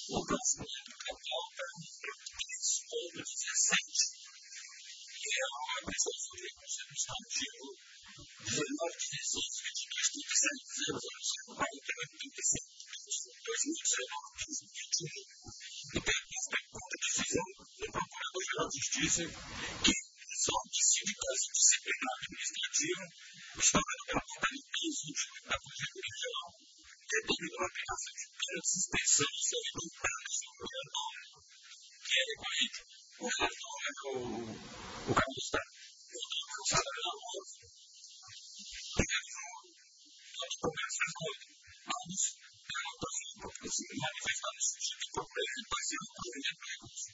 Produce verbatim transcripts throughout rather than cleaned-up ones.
O vencimento total está em três vírgula dezessete. E é uma pressão sobre o substantivo dezenove, dezesseis, vinte e dois, trinta e sete, zero zero zero, quarenta e oito, trinta e sete, dois mil e dezenove, quinze, vinte e um. E tem a decisão do Procurador-Geral de Justiça que só decide caso disciplinar administrativo instaurado pela portaria três vinte e oito da Conselharia Geral, determinou a aplicação de pena de suspensão e servidão pública sobre o relatório, que é recorrido. O relator é o, o cabo do Estado. O doutor Gonçalo Araújo realizou todos os conversas com ambos pela próxima população manifestada no sentido de procurar e parceiro do projeto de recurso.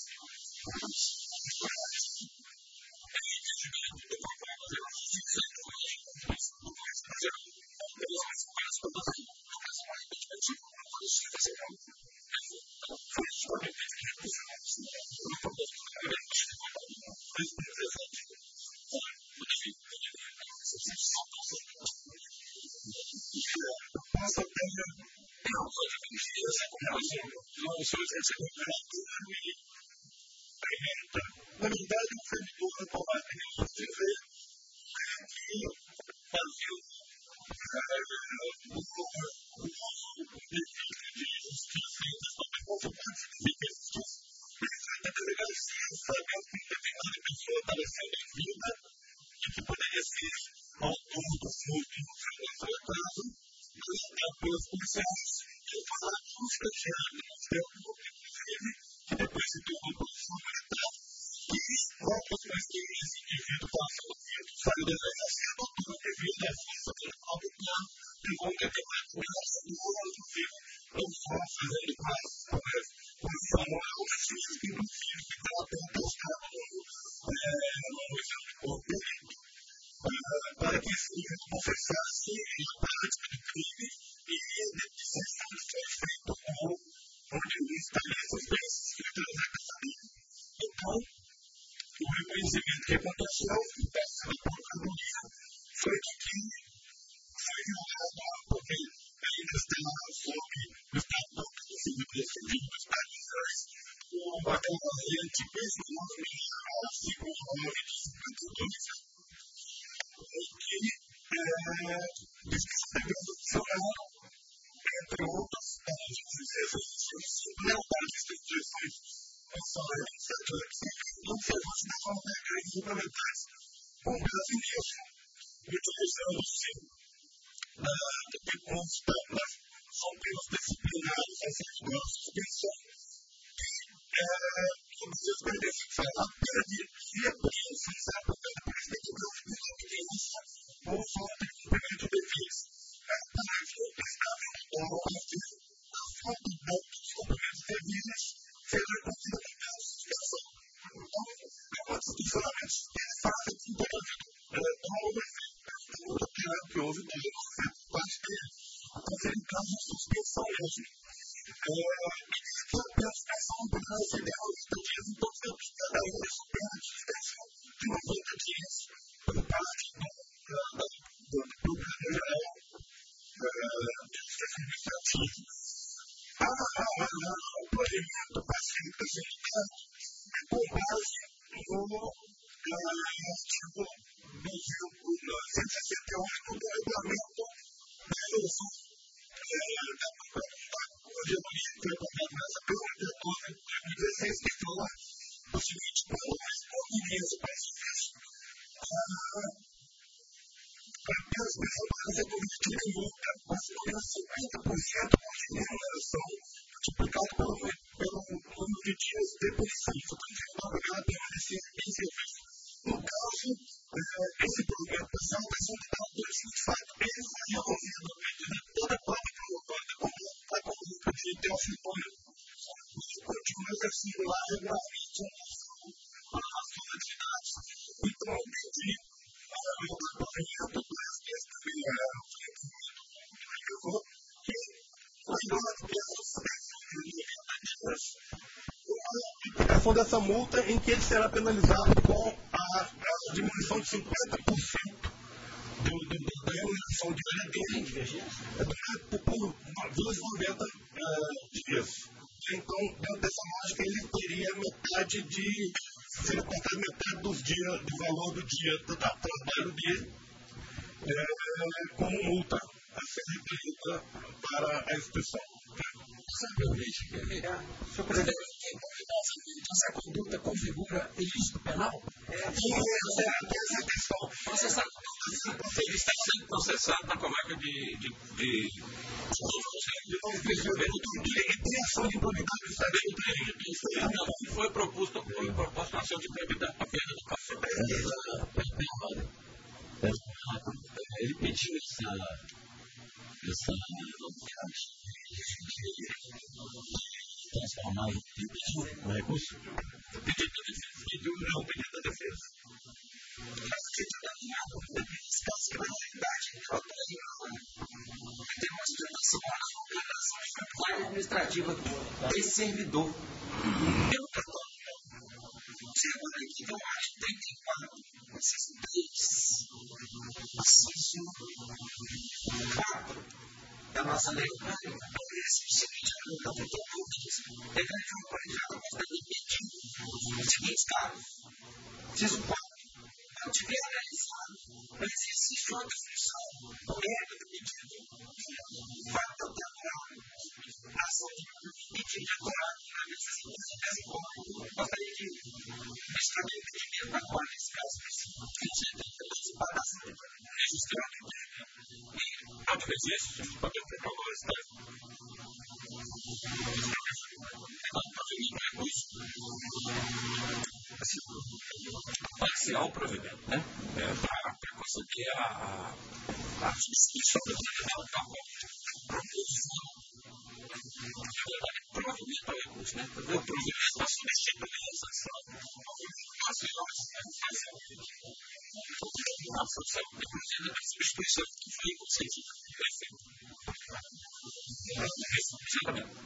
É entendimento do Procurador-Geral de Justiça e do Procurador-Geral pelas principais propostas do caso mais objetivo do Conselho Federal. Foi justamente esse recurso no proposto do governo de dois mil e dezessete. Foi o devido ao nossa pena é a outra energia, essa combinação não só de temperatura e alimenta. Na verdade, o servidor atual tem que dizer que fazia o defeito de justiça e também consequências de defeito de justiça. Presidente da delegacia, sabendo que determinada pessoa estava sendo em vida e que poderia ser autor do furto no seu caso, mas pelos policiais que falaram com os estagiários no tempo, inclusive, que depois se tornou polícia militar, e outras coisas que esse indivíduo passou no filtro, saiu da delegacia, adotou devido à força pelo próprio plano, levou um determinado braço do outro, inclusive, não só fazendo quase posição moral, mas coisas que, inclusive, ficaram até testadas no exame de corpo perito, para que esse indivíduo confessasse a prática do crime e de ser feito com onde estaria essas bênçãos que ele trazia dessa vida. Então, o reconhecimento que aconteceu pela Procuradoria foi de que foi violado, porque ainda está sob o estado do civil decidido dos países, aquela lei anticristã, artigo nove de cinquenta e dois, que diz que a Constitucional, entre outras, lealdade às instituições não se ajusta com regras regulamentares. Com base nisso, utilizando-se do que consta são pelos disciplinares, a suspensão, que os benefícios a pena de repreensão, certo? Pela perspectiva da obediência ou falta de cumprimento de deveres. Para que o Estado ou o Partido, a falta de cumprimento de deveres, seja considerada a suspensão. Então, é uma discussões que fazem que o Brasil não houve efeito, que houve efeito quase que então, seria em caso de suspensão mesmo. E que a suspensão poderá ser de noventa dias, então, cada um isso pena de suspensão de noventa dias por parte do Procurador-Geral de Justiça Administrativa. O projeto passivo da Secretaria é com base no artigo cento e sessenta e oito do regulamento da resolução da Procuradoria que foi aprovada nessa Câmara de dois mil e dezesseis, que fala o seguinte: não responderia esse passivo para as pessoas que cometerem multa, mas pelo cinquenta por cento de remuneração multiplicado pelo número de dias de punição. Isso tem que ser obrigado a permanecer em serviço. No caso, esse projeto pessoal está sendo dado por esse fato, ele foi removido a partir de toda a prova provada como a conduta de Teofilônio. Isso continua exercendo lá regularmente em relação às suas atividades. Então, eu pedi o depoimento do S P S também, que foi dado pela suspensão de noventa dias a aplicação dessa multa em que ele será penalizado com a, a diminuição de cinquenta por cento do, do, do, da remuneração diária dele por duas vírgula noventa dias. possibilidade de ser cortado metade dos dias, do valor do dia do trabalho dele, é, como multa a ser referida para a instituição. Simplesmente, senhor presidente, essa conduta configura ilícito penal? É, essa questão. Processado. Ele está sendo processado na comarca de. de, de... Tem ação de improbidade do Estado. Não, foi proposto, foi proposto uma ação de improbidade para a perda do café. Ele pediu essa. essa. transformar em pedido o recurso? Pedido da defesa. Pedido não, pedido da defesa. Nesse caso, que na realidade, tem uma situação, uma ação administrativa desse servidor. Pelo cartão. Você agora aqui tem o artigo trinta e quatro, inciso três, inciso quatro da nossa lei orgânica, esse seguinte artigo trinta e dois, declaração colegiada consta de pedir os seguintes casos. Inciso quatro. Não tiver realizado para exercício outra função por regra do pedido, fato temporal, ação de pedido de acordo na necessidade dessa forma. Gostaria de registrar o impedimento da qual, nesse caso específico, que a gente tem que participar da ação de registrado e pode fazer isso, pode ter agora, está? Parcial provimento, né? É, para conseguir a, a, a substituição do tribunal da proposição. Na verdade, provimento é o recurso, né? O provimento para substituir a sanção. Parcial, parcial. A sanção, inclusive, a substituição que foi inconsciente. Exatamente.